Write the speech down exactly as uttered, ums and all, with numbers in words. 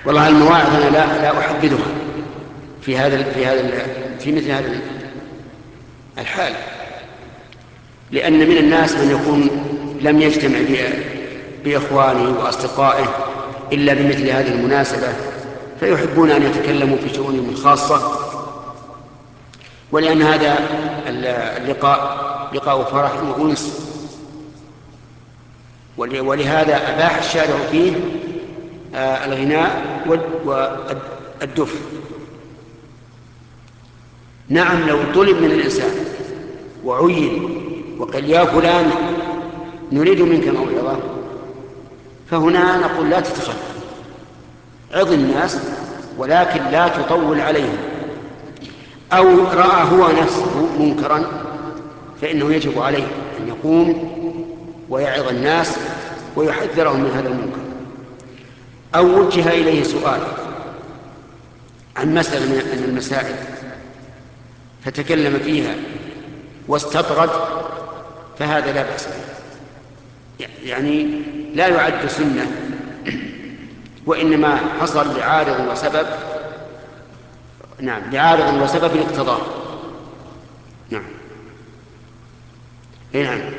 والله المواعظ أنا لا لا أحددها في هذا في هذا في مثل هذا الحال، لأن من الناس من يكون لم يجتمع بإخوانه وأصدقائه إلا بمثل هذه المناسبة، فيحبون أن يتكلموا في شؤونهم الخاصة، ولأن هذا اللقاء لقاء فرح وأنس، ولهذا أباح الشارع فيه الغناء والدف. نعم، لو طلب من الإنسان وعين وقال يا فلان نريد منك موعظة، فهنا نقول لا تتخلف، عظ الناس ولكن لا تطول عليهم. أو رأى هو نفسه منكرا فإنه يجب عليه أن يقوم ويعظ الناس ويحذرهم من هذا المنكر. أو وجه إليه سؤال عن مسألة من المسائل فتكلم فيها واستطرد، فهذا لا بأس به، يعني لا يعد سنة، وإنما حصل لعارض وسبب. نعم، لعارض وسبب اقتضاه. نعم. نعم.